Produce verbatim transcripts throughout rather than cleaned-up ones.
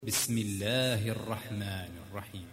بسم الله الرحمن الرحيم.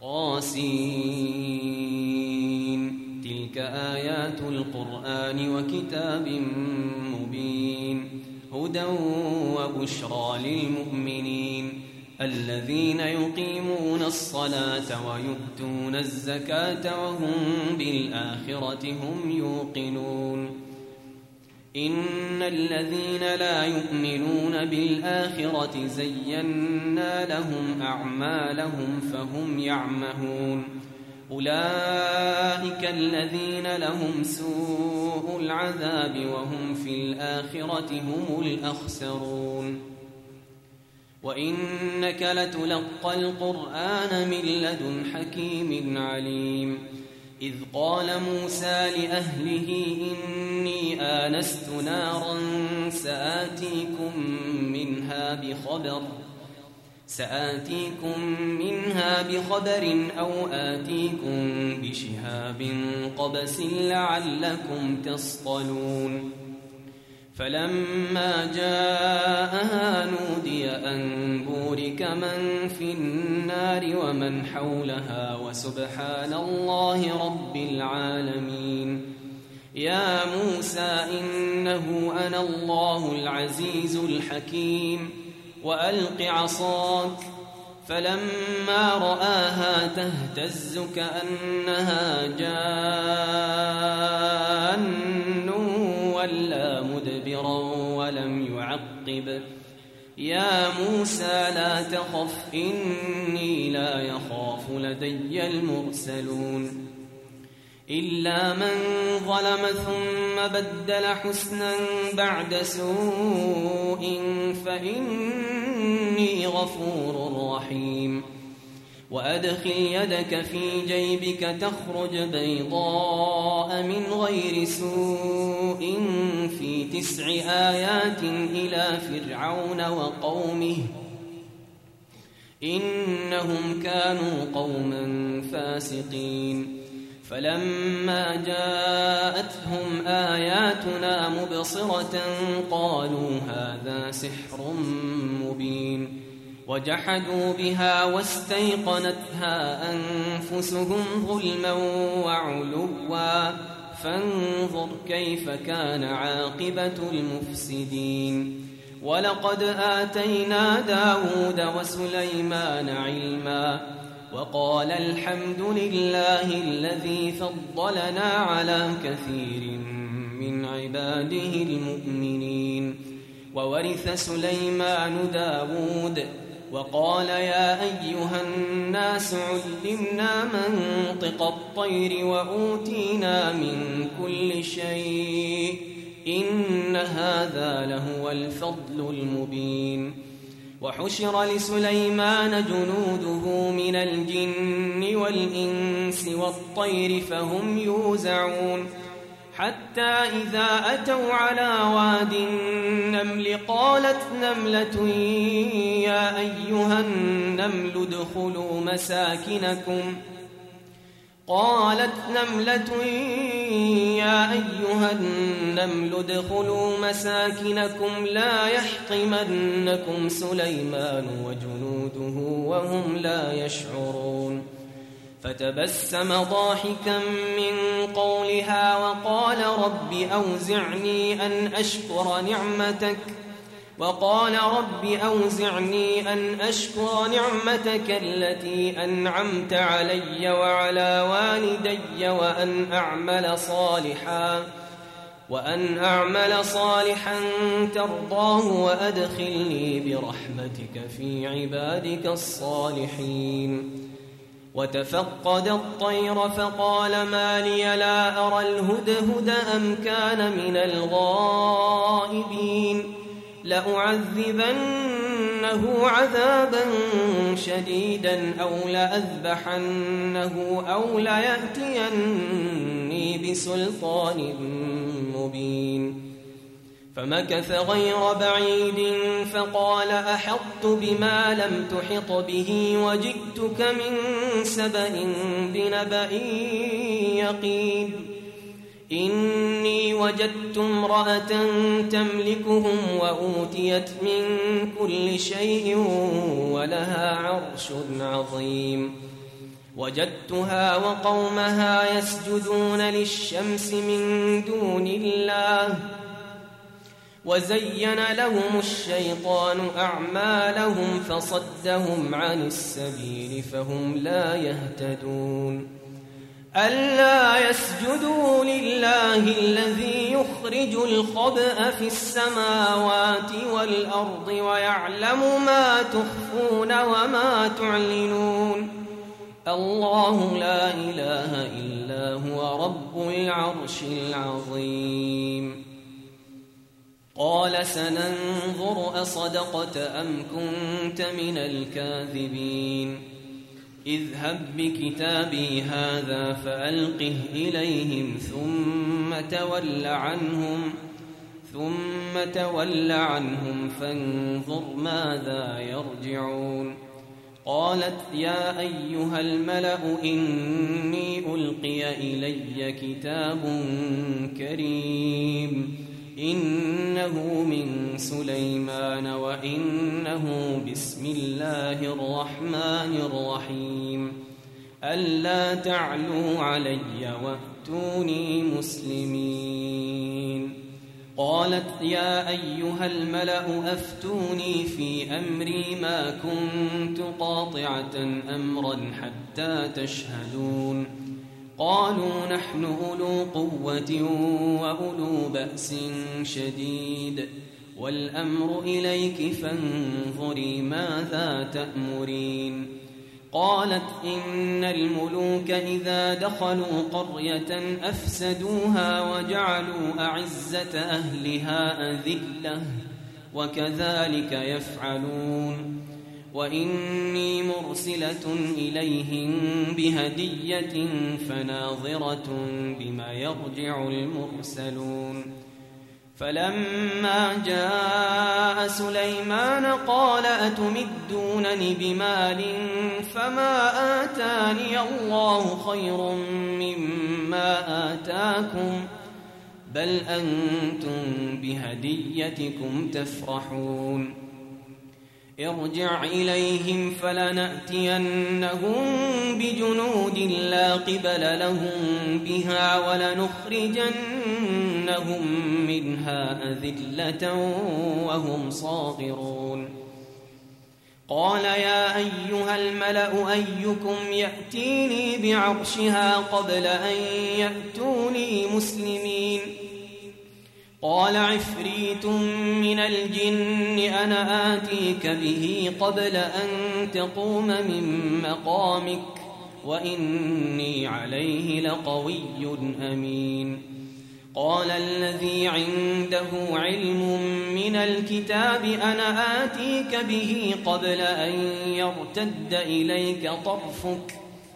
قاسين تلك آيات القرآن وكتاب مبين هدى وبشرى للمؤمنين الذين يقيمون الصلاة ويؤتون الزكاة وهم بالآخرة هم يوقنون إن الذين لا يؤمنون بالآخرة زينا لهم أعمالهم فهم يعمهون أولئك الذين لهم سوء العذاب وهم في الآخرة هم الأخسرون وإنك لتلقى القرآن من لدن حكيم عليم إذ قال موسى لأهله إني آنست نارا سآتيكم منها بخبر سآتيكم منها بخبر أو آتيكم بشهاب قبس لعلكم تصطلون فلما جاءها نودي أن بورك من في النار ومن حولها وسبحان الله رب العالمين يا موسى إنه أنا الله العزيز الحكيم وألق عصاك فلما رآها تهتز كأنها جان ولا مدبرا ولم يعقب يا موسى لا تخف إني لا يخاف لدي المرسلون إلا من ظلم ثم بدل حسنا بعد سوء فإني غفور رحيم وأدخل يدك في جيبك تخرج بيضاء من غير سوء في تسع آيات إلى فرعون وقومه إنهم كانوا قوما فاسقين فلما جاءتهم آياتنا مبصرة قالوا هذا سحر مبين وجحدوا بها واستيقنتها أنفسهم ظلما وعلوا فانظر كيف كان عاقبة المفسدين ولقد آتينا داود وسليمان علما وقال الحمد لله الذي فضلنا على كثير من عباده المؤمنين وورث سليمان داود وقال يا أيها الناس علمنا منطق الطير وأوتينا من كل شيء إن هذا لهو الفضل المبين وحشر لسليمان جنوده من الجن والإنس والطير فهم يوزعون حتى إذا أتوا على واد النمل قالت نملة يا أيها النمل ادخلوا مساكنكم قالت نملة يا أيها النمل ادخلوا مساكنكم لا يحطمنكم سليمان وجنوده وهم لا يشعرون فتبسم ضاحكا من قولها وقال رب أوزعني أن أشكر نعمتك وقال رب أوزعني أن أشكر نعمتك التي أنعمت علي وعلى والدي وأن أعمل صالحا وأن أعمل صالحا ترضاه وأدخلني برحمتك في عبادك الصالحين وتفقد الطير فقال ما لي لا أرى الهدهد أم كان من الغائبين لأعذبنه عذابا شديدا أو لأذبحنه أو ليأتيني بسلطان مبين فمكث غير بعيد فقال أحطت بما لم تحط به وجئتك من سبأ بنبأ يقين إني وجدت امرأة تملكهم وأوتيت من كل شيء ولها عرش عظيم وجدتها وقومها يسجدون للشمس من دون الله وزين لهم الشيطان أعمالهم فصدهم عن السبيل فهم لا يهتدون ألا يسجدوا لله الذي يخرج الخبأ في السماوات والأرض ويعلم ما تخفون وما تعلنون الله لا إله إلا هو رب العرش العظيم قال سننظر أصدقت أم كنت من الكاذبين اذهب بكتابي هذا فألقه إليهم ثم تول عنهم ثم تول عنهم فانظر ماذا يرجعون قالت يا أيها الملأ إني ألقي إلي كتاب كريم إنه من سليمان وإنه بسم الله الرحمن الرحيم ألا تعلوا علي وأتوني مسلمين قالت يا أيها الملأ أفتوني في أمري ما كنت قاطعة أمرا حتى تشهدون قالوا نحن أولو قوة وأولو بأس شديد والأمر إليك فانظري ماذا تأمرين قالت إن الملوك إذا دخلوا قرية أفسدوها وجعلوا أعزة أهلها أذلة وكذلك يفعلون وإني مرسلة إليهم بهدية فناظرة بما يرجع المرسلون فلما جاء سليمان قال أتمدونني بمال فما آتاني الله خير مما آتاكم بل أنتم بهديتكم تفرحون ارجع إليهم فلنأتينهم بجنود لا قبل لهم بها ولنخرجنهم منها أذلة وهم صاغرون قال يا أيها الملأ أيكم يأتيني بعرشها قبل أن يأتوني مسلمين قال عفريت من الجن أنا آتيك به قبل أن تقوم من مقامك وإني عليه لقوي أمين قال الذي عنده علم من الكتاب أنا آتيك به قبل أن يرتد إليك طرفك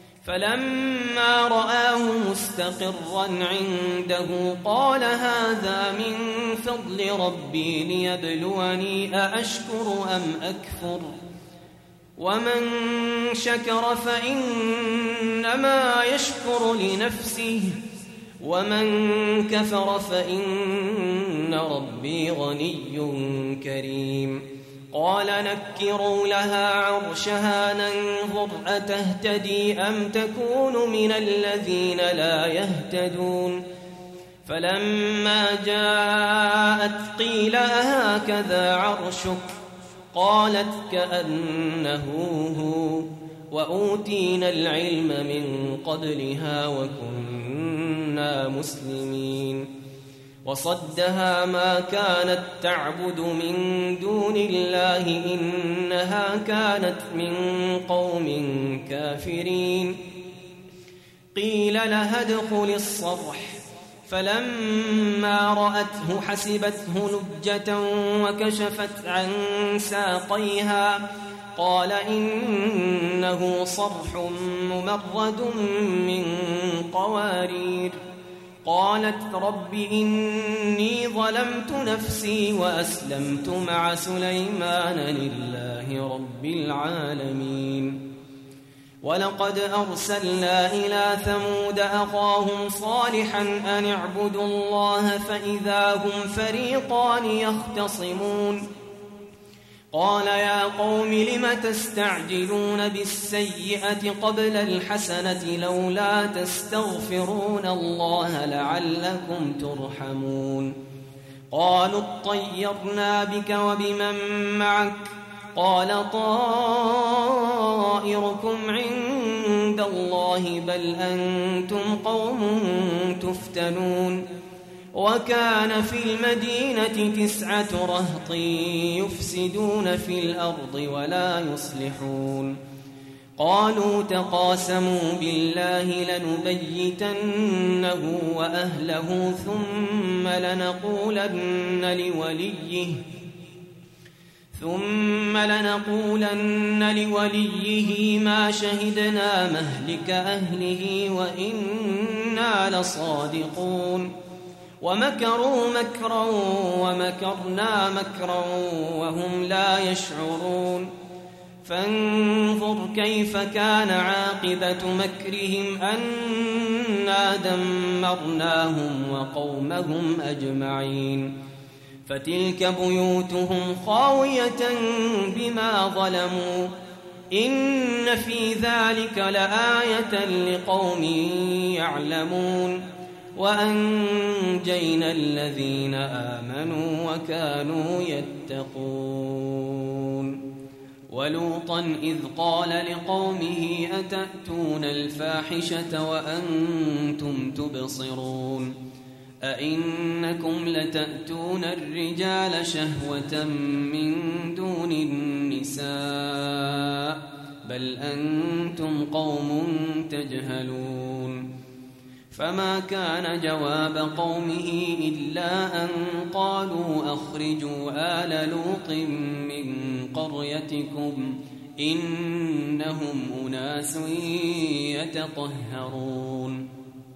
فلما رآه مستقرا عنده قال هذا من فضل ربي ليبلوني أأشكر أم أكفر ومن شكر فإنما يشكر لنفسه ومن كفر فإن ربي غني كريم قال نكروا لها عرشها ننظر أتهتدي أم تكون من الذين لا يهتدون فلما جاءت قيل أهكذا عرشك قالت كأنه هو وأوتينا العلم من قبلها وكنا مسلمين وصدها ما كانت تعبد من دون الله إنها كانت من قوم كافرين قيل لها ادخل الصرح فلما رأته حسبته لجة وكشفت عن ساقيها قال إنه صرح ممرد من قوارير قالت رب إني ظلمت نفسي وأسلمت مع سليمان لله رب العالمين ولقد أرسلنا إلى ثمود أخاهم صالحا أن اعبدوا الله فإذا هم فريقان يختصمون قال يا قوم لم تستعجلون بالسيئة قبل الحسنة لولا تستغفرون الله لعلكم ترحمون قالوا اطيرنا بك وبمن معك قال طائركم عند الله بل أنتم قوم تفتنون وكان في المدينة تسعة رهط يفسدون في الأرض ولا يصلحون قالوا تقاسموا بالله لنبيتنه وأهله ثم لنقولن لوليه ثم لنقولن لوليه ما شهدنا مهلك أهله وإنا لصادقون ومكروا مكرا ومكرنا مكرا وهم لا يشعرون فانظر كيف كان عاقبة مكرهم أنا دمرناهم وقومهم أجمعين فتلك بيوتهم خاوية بما ظلموا إن في ذلك لآية لقوم يعلمون وأنجينا الذين آمنوا وكانوا يتقون ولوطا إذ قال لقومه أتأتون الفاحشة وأنتم تبصرون أئنكم لتأتون الرجال شهوة من دون النساء بل أنتم قوم تجهلون فما كان جواب قومه إلا أن قالوا أخرجوا آل لوط من قريتكم إنهم أناس يتطهرون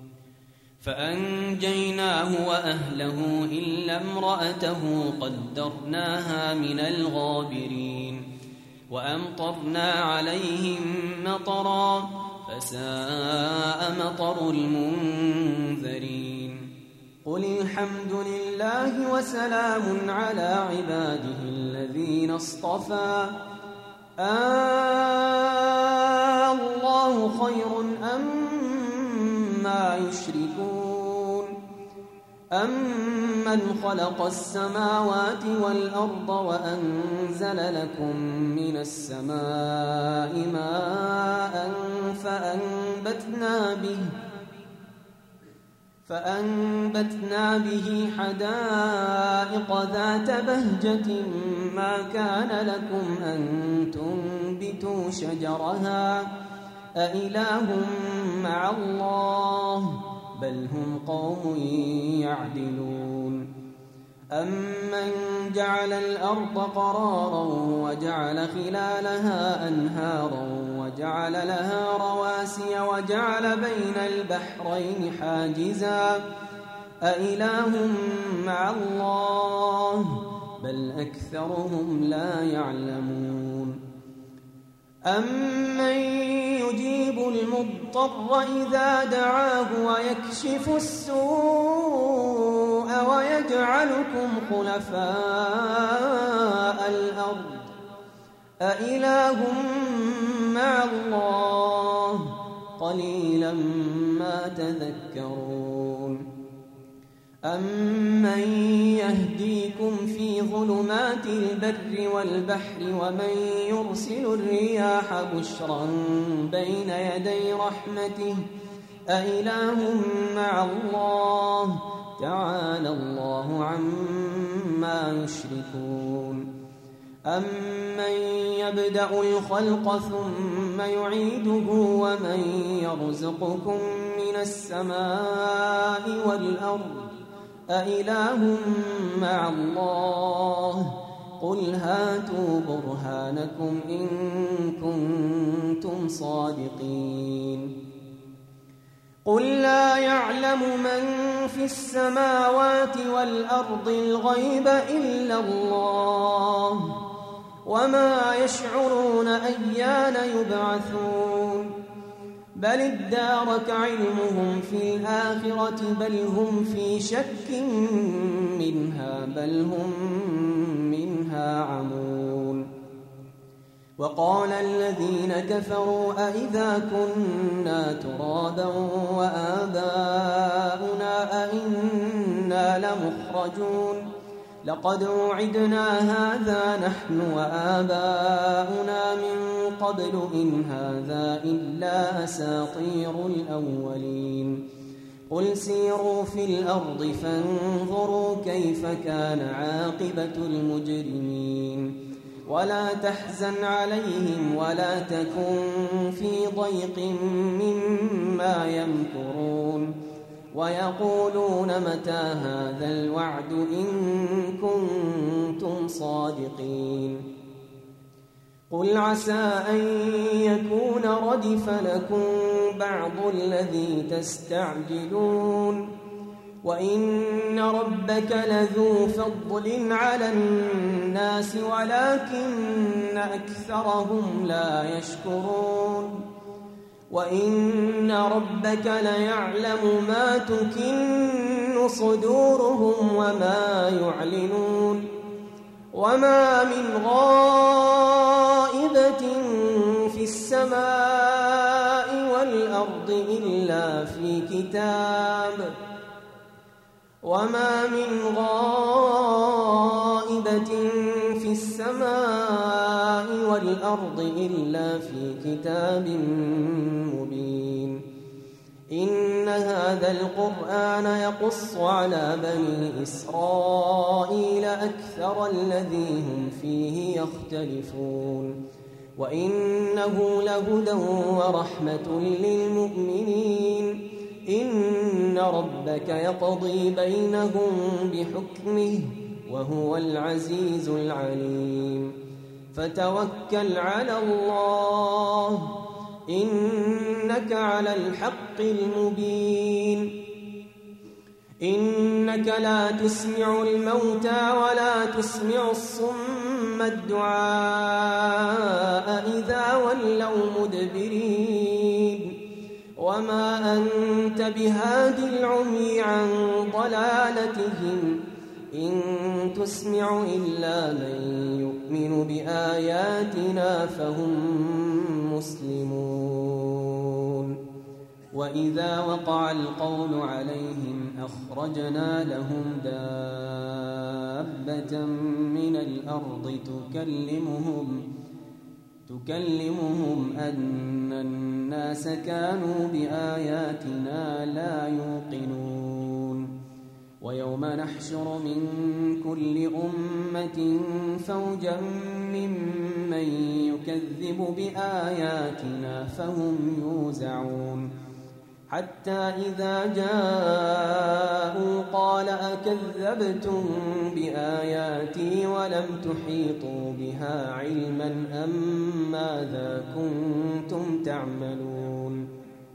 فأنجيناه وأهله إلا امرأته قدرناها من الغابرين وأمطرنا عليهم مطرا فساء مطر المنذرين قل الحمد لله وسلام على عباده الذين اصطفى آه الله خير أما يشركون أمن خلق السماوات والأرض وأنزل لكم من السماء ماء فأنبتنا به فأنبتنا به حدائق ذات بهجة ما كان لكم أن تنبتوا شجرها أإله مع الله بل هم قوم يعدلون أمن جعل الأرض قرارا وجعل خلالها أنهارا وجعل لها رواسي وجعل بين البحرين حاجزا أإله مع الله بل أكثرهم لا يعلمون أمن يجيب المضطر إذا دعاه ويكشف السوء ويجعلكم خلفاء الأرض أإله مع الله قليلا ما تذكرون أمن يهديكم في ظلمات البر والبحر ومن يرسل الرياح بشرا بين يدي رحمته أإله مع الله تعالى الله عما يشركون أمن يبدأ الخلق ثم يعيده ومن يرزقكم من السماء والأرض أإله مع الله قل هاتوا برهانكم إن كنتم صادقين قل لا يعلم من في السماوات والأرض الغيب إلا الله وما يشعرون أيان يبعثون بل ادارك علمهم في الآخرة بل هم في شك منها بل هم منها عمون. وقال الذين كفروا أئذا كنا ترابا وآباؤنا أئنا لمخرجون لقد وعدنا هذا نحن وآباؤنا من قبل إن هذا إلا أساطير الأولين. قل سيروا في الأرض فانظروا كيف كان عاقبة المجرمين ولا تحزن عليهم ولا تكن في ضيق مما يمكرون ويقولون متى هذا الوعد إن كنتم صادقين. قل عسى أن يكون ردف لكم بعض الذي تستعجلون وإن ربك لذو فضل على الناس ولكن أكثرهم لا يشكرون وإن ربك ليعلم ما تكن صدورهم وما يعلنون وما من غائبة في السماء والأرض إلا في كتاب وما من غائبة في السماء والأرض إلا في كتاب مبين. إن هذا القرآن يقص على بني إسرائيل أكثر الذي هم فيه يختلفون وإنه لهدى ورحمة للمؤمنين. إن ربك يقضي بينهم بحكمه وهو العزيز العليم. فتوكل على الله إنك على الحق المبين. إنك لا تسمع الموتى ولا تسمع الصم الدعاء إذا ولوا مدبرين وما أنت بهاد العمي عن ضلالتهم إن تسمع إلا من يؤمن بآياتنا فهم مسلمون. وإذا وقع القول عليهم أخرجنا لهم دابة من الأرض تكلمهم تكلمهم أن الناس كانوا بآياتنا لا يوقنون. ويوم نحشر من كل أمة فوجا ممن يكذب بآياتنا فهم يوزعون حتى إذا جاءوا قال أكذبتم بآياتي ولم تحيطوا بها علما أم ماذا كنتم تعملون.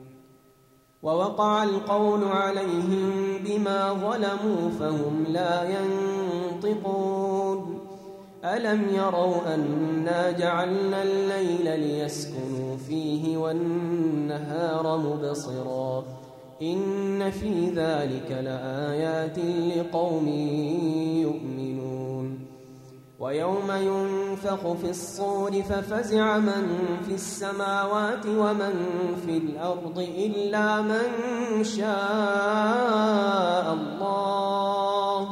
ووقع القول عليهم بما ظلموا فهم لا ينطقون. ألم يروا أنا جعلنا الليل ليسكنوا فيه والنهار مبصرا إن في ذلك لآيات لقوم يؤمنون. ويوم ينفخ في الصور ففزع من في السماوات ومن في الأرض إلا من شاء الله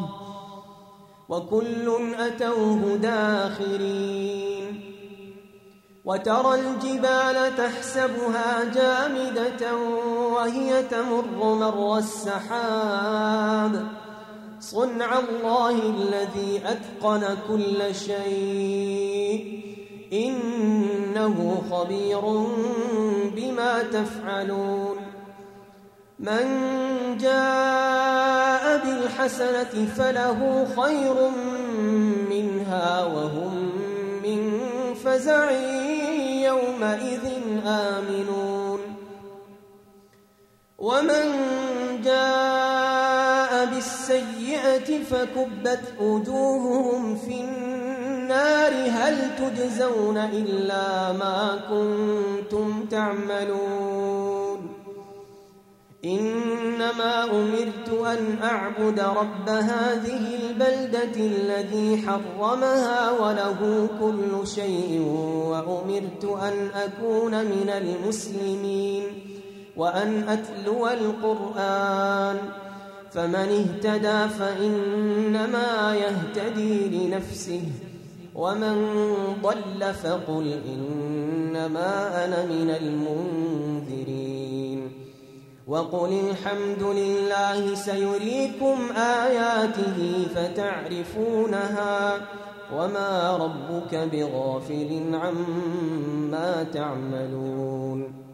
وكل أتوه داخرين. وترى الجبال تحسبها جامدة وهي تمر مر السحاب صنع الله الذي أتقن كل شيء إنه خبير بما تفعلون. من جاء بالحسنة فله خير منها وهم من فزع يومئذ آمنون. ومن جاء بالسيئة فكبت وجوههم في النار هل تجزون إلا ما كنتم تعملون. إنما أمرت أن أعبد رب هذه البلدة الذي حرمها وله كل شيء وأمرت أن أكون من المسلمين وأن أتلو القرآن فمن اهتدى فإنما يهتدي لنفسه ومن ضل فقل إنما أنا من المنذرين وقل الحمد لله سيريكم آياته فتعرفونها وما ربك بغافل عما تعملون